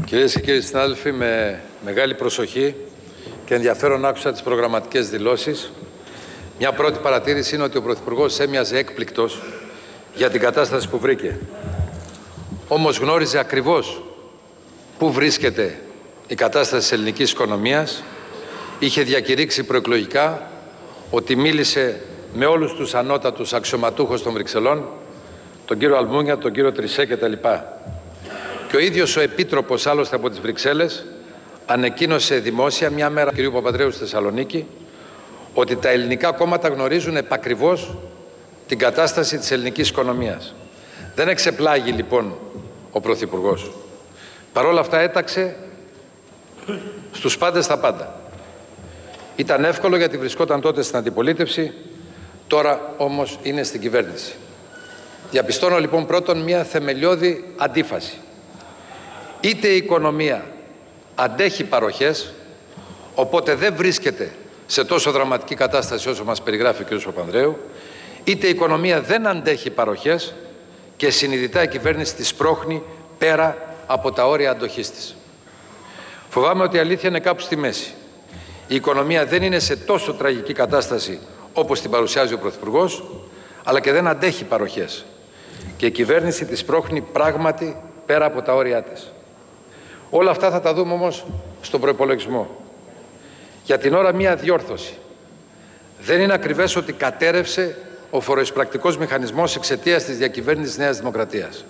Κυρίες και κύριοι συνάδελφοι, με μεγάλη προσοχή και ενδιαφέρον άκουσα τις προγραμματικές δηλώσεις. Μια πρώτη παρατήρηση είναι ότι ο Πρωθυπουργός έμοιαζε έκπληκτος για την κατάσταση που βρήκε. Όμως γνώριζε ακριβώς πού βρίσκεται η κατάσταση της ελληνικής οικονομίας. Είχε διακηρύξει προεκλογικά ότι μίλησε με όλους τους ανώτατους αξιωματούχους των Βρυξελών, τον κύριο Αλμούνια, τον κύριο Τρισέ κτλ. Και ο ίδιος ο Επίτροπος, άλλωστε από τις Βρυξέλλες, ανακοίνωσε δημόσια μια μέρα του κ. Παπανδρέου στη Θεσσαλονίκη ότι τα ελληνικά κόμματα γνωρίζουν επακριβώς την κατάσταση της ελληνικής οικονομίας. Δεν εξεπλάγει λοιπόν ο Πρωθυπουργός. Παρ' όλα αυτά έταξε στους πάντες τα πάντα. Ήταν εύκολο γιατί βρισκόταν τότε στην αντιπολίτευση, τώρα όμως είναι στην κυβέρνηση. Διαπιστώνω λοιπόν πρώτον μια θεμελιώδη αντίφαση. Είτε η οικονομία αντέχει παροχές, οπότε δεν βρίσκεται σε τόσο δραματική κατάσταση όσο μας περιγράφει ο κ. Παπανδρέου, είτε η οικονομία δεν αντέχει παροχές και συνειδητά η κυβέρνηση τη σπρώχνει πέρα από τα όρια αντοχής της. Φοβάμαι ότι η αλήθεια είναι κάπου στη μέση. Η οικονομία δεν είναι σε τόσο τραγική κατάσταση όπως την παρουσιάζει ο Πρωθυπουργός, αλλά και δεν αντέχει παροχές. Και η κυβέρνηση τη σπρώχνει πράγματι πέρα από τα όρια της. Όλα αυτά θα τα δούμε όμως στον προϋπολογισμό. Για την ώρα μία διόρθωση. Δεν είναι ακριβές ότι κατέρευσε ο φοροεισπρακτικός μηχανισμός εξαιτίας της διακυβέρνησης της Νέας Δημοκρατίας.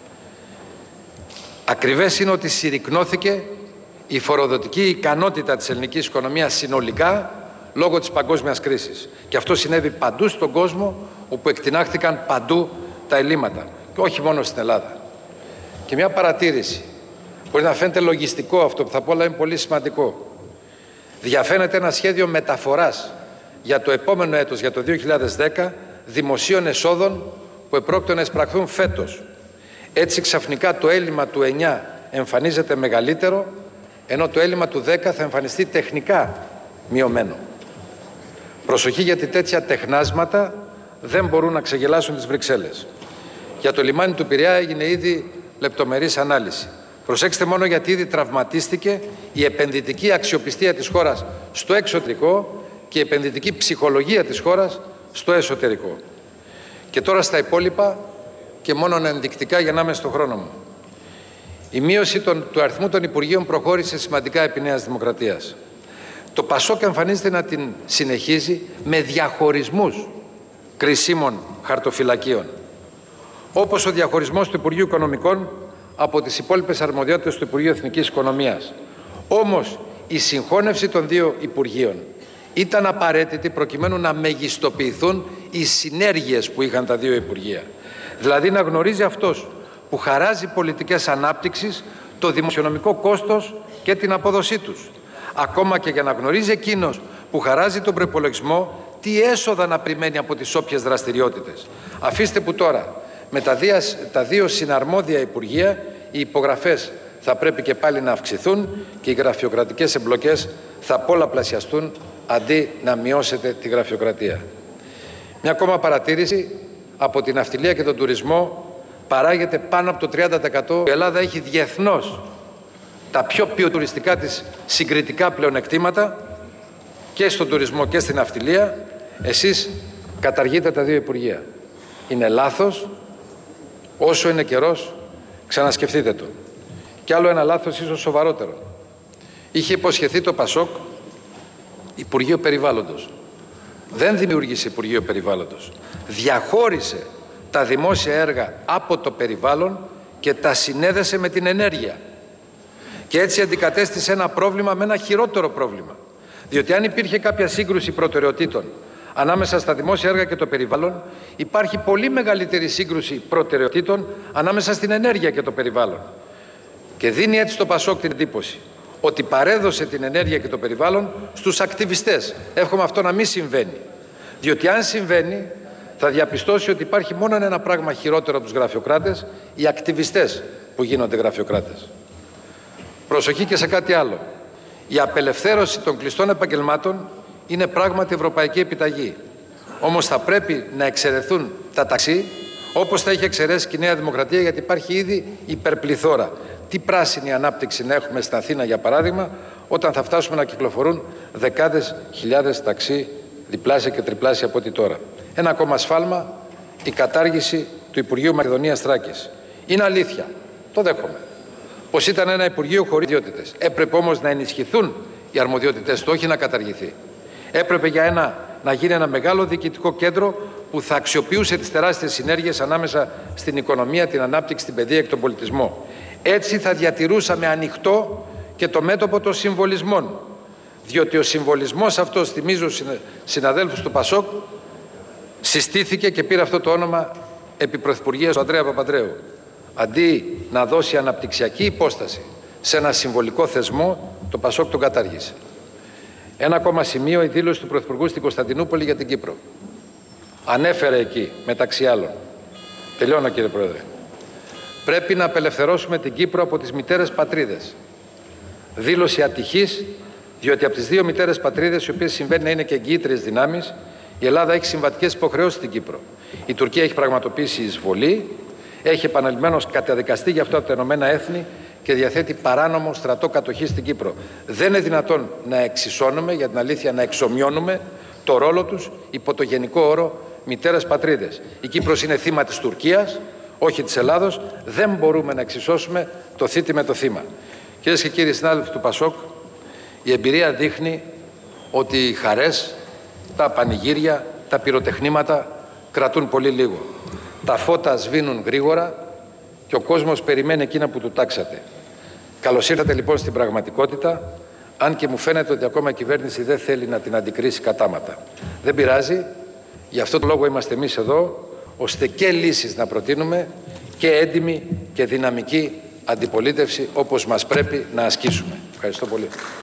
Ακριβές είναι ότι συρρικνώθηκε η φοροδοτική ικανότητα της ελληνικής οικονομίας συνολικά λόγω της παγκόσμιας κρίσης. Και αυτό συνέβη παντού στον κόσμο, όπου εκτινάχθηκαν παντού τα ελλείμματα. Και όχι μόνο στην Ελλάδα. Και μια παρατήρηση. Μπορεί να φαίνεται λογιστικό αυτό που θα πω, αλλά είναι πολύ σημαντικό. Διαφαίνεται ένα σχέδιο μεταφοράς για το επόμενο έτος, για το 2010, δημοσίων εσόδων που επρόκειτο να εισπραχθούν φέτος. Έτσι ξαφνικά το έλλειμμα του 9 εμφανίζεται μεγαλύτερο, ενώ το έλλειμμα του 10 θα εμφανιστεί τεχνικά μειωμένο. Προσοχή, γιατί τέτοια τεχνάσματα δεν μπορούν να ξεγελάσουν τις Βρυξέλλες. Για το λιμάνι του Πειραιά έγινε ήδη λεπτομερής ανάλυση. Προσέξτε μόνο, γιατί ήδη τραυματίστηκε η επενδυτική αξιοπιστία της χώρας στο εξωτερικό και η επενδυτική ψυχολογία της χώρας στο εσωτερικό. Και τώρα στα υπόλοιπα, και μόνο ενδεικτικά για να είμαι στο χρόνο μου. Η μείωση του αριθμού των Υπουργείων προχώρησε σημαντικά επί Νέας Δημοκρατίας. Το ΠΑΣΟΚ εμφανίζεται να την συνεχίζει με διαχωρισμούς κρισίμων χαρτοφυλακίων, όπως ο διαχωρισμός του Υπουργείου Οικονομικών από τις υπόλοιπες αρμοδιότητες του Υπουργείου Εθνικής Οικονομίας. Όμως η συγχώνευση των δύο Υπουργείων ήταν απαραίτητη προκειμένου να μεγιστοποιηθούν οι συνέργειες που είχαν τα δύο Υπουργεία. Δηλαδή να γνωρίζει αυτός που χαράζει πολιτικές ανάπτυξης το δημοσιονομικό κόστος και την απόδοσή τους. Ακόμα και για να γνωρίζει εκείνος που χαράζει τον προϋπολογισμό τι έσοδα να περιμένει από τις όποιες δραστηριότητες. Αφήστε που τώρα με τα δύο συναρμόδια Υπουργεία οι υπογραφές θα πρέπει και πάλι να αυξηθούν και οι γραφειοκρατικές εμπλοκές θα πολλαπλασιαστούν αντί να μειώσετε τη γραφειοκρατία. Μια ακόμα παρατήρηση: από την ναυτιλία και τον τουρισμό παράγεται πάνω από το 30%. Η Ελλάδα έχει διεθνώς τα πιο ποιοτουριστικά της συγκριτικά πλεονεκτήματα και στον τουρισμό και στην ναυτιλία. Εσείς καταργείτε τα δύο Υπουργεία. Είναι λάθος. Όσο είναι καιρός, ξανασκεφτείτε το. Κι άλλο ένα λάθος ίσως σοβαρότερο. Είχε υποσχεθεί το ΠΑΣΟΚ Υπουργείο Περιβάλλοντος. Δεν δημιούργησε Υπουργείο Περιβάλλοντος. Διαχώρισε τα δημόσια έργα από το περιβάλλον και τα συνέδεσε με την ενέργεια. Και έτσι αντικατέστησε ένα πρόβλημα με ένα χειρότερο πρόβλημα. Διότι αν υπήρχε κάποια σύγκρουση προτεραιοτήτων ανάμεσα στα δημόσια έργα και το περιβάλλον, υπάρχει πολύ μεγαλύτερη σύγκρουση προτεραιοτήτων ανάμεσα στην ενέργεια και το περιβάλλον. Και δίνει έτσι το ΠΑΣΟΚ την εντύπωση ότι παρέδωσε την ενέργεια και το περιβάλλον στους ακτιβιστές. Εύχομαι αυτό να μην συμβαίνει. Διότι αν συμβαίνει, θα διαπιστώσει ότι υπάρχει μόνο ένα πράγμα χειρότερο από τους γραφειοκράτες: οι ακτιβιστές που γίνονται γραφειοκράτες. Προσοχή και σε κάτι άλλο. Η απελευθέρωση των κλειστών επαγγελμάτων είναι πράγματι ευρωπαϊκή επιταγή. Όμως θα πρέπει να εξαιρεθούν τα ταξί, όπως τα είχε εξαιρέσει και η Νέα Δημοκρατία, γιατί υπάρχει ήδη υπερπληθώρα. τι πράσινη ανάπτυξη να έχουμε στην Αθήνα, για παράδειγμα, όταν θα φτάσουμε να κυκλοφορούν δεκάδες χιλιάδες ταξί, διπλάσια και τριπλάσια από ό,τι τώρα. Ένα ακόμα σφάλμα, η κατάργηση του Υπουργείου Μακεδονίας Θράκης. Είναι αλήθεια, το δέχομαι, πως ήταν ένα Υπουργείο χωρίς αρμοδιότητες. Έπρεπε όμως να ενισχυθούν οι αρμοδιότητες του, όχι να καταργηθεί. Έπρεπε να γίνει ένα μεγάλο διοικητικό κέντρο που θα αξιοποιούσε τις τεράστιες συνέργειες ανάμεσα στην οικονομία, την ανάπτυξη, την παιδεία και τον πολιτισμό. Έτσι θα διατηρούσαμε ανοιχτό και το μέτωπο των συμβολισμών. Διότι ο συμβολισμός αυτός, θυμίζω συναδέλφους του Πασόκ, συστήθηκε και πήρε αυτό το όνομα επί πρωθυπουργίας του Ανδρέα Παπανδρέου. Αντί να δώσει αναπτυξιακή υπόσταση σε ένα συμβολικό θεσμό, το Πασόκ τον κατάργησε. Ένα ακόμα σημείο, η δήλωση του Πρωθυπουργού στην Κωνσταντινούπολη για την Κύπρο. Ανέφερε εκεί, μεταξύ άλλων, τελειώνω κύριε Πρόεδρε, πρέπει να απελευθερώσουμε την Κύπρο από τις μητέρες πατρίδες. Δήλωση ατυχής, διότι από τις δύο μητέρες πατρίδες, οι οποίες συμβαίνει να είναι και εγγυήτριες δυνάμεις, η Ελλάδα έχει συμβατικές υποχρεώσεις στην Κύπρο. Η Τουρκία έχει πραγματοποιήσει εισβολή, έχει επαναλημμένως καταδικαστεί γι' αυτό από τα Ηνωμένα Έθνη και διαθέτει παράνομο στρατό κατοχής στην Κύπρο. Δεν είναι δυνατόν να εξισώνουμε, για την αλήθεια να εξομοιώνουμε το ρόλο τους υπό το γενικό όρο μητέρες πατρίδες. Η Κύπρος είναι θύμα της Τουρκίας, όχι της Ελλάδος. Δεν μπορούμε να εξισώσουμε το θήτη με το θύμα. Κυρίες και κύριοι συνάδελφοι του Πασόκ, η εμπειρία δείχνει ότι οι χαρές, τα πανηγύρια, τα πυροτεχνήματα κρατούν πολύ λίγο. Τα φώτα σβήνουν γρήγορα και ο κόσμος περιμένει εκείνα που του τάξατε. Καλώς ήρθατε λοιπόν στην πραγματικότητα, αν και μου φαίνεται ότι ακόμα η κυβέρνηση δεν θέλει να την αντικρίσει κατάματα. Δεν πειράζει, γι' αυτό το λόγο είμαστε εμείς εδώ, ώστε και λύσεις να προτείνουμε και έντιμη και δυναμική αντιπολίτευση όπως μας πρέπει να ασκήσουμε. Ευχαριστώ πολύ.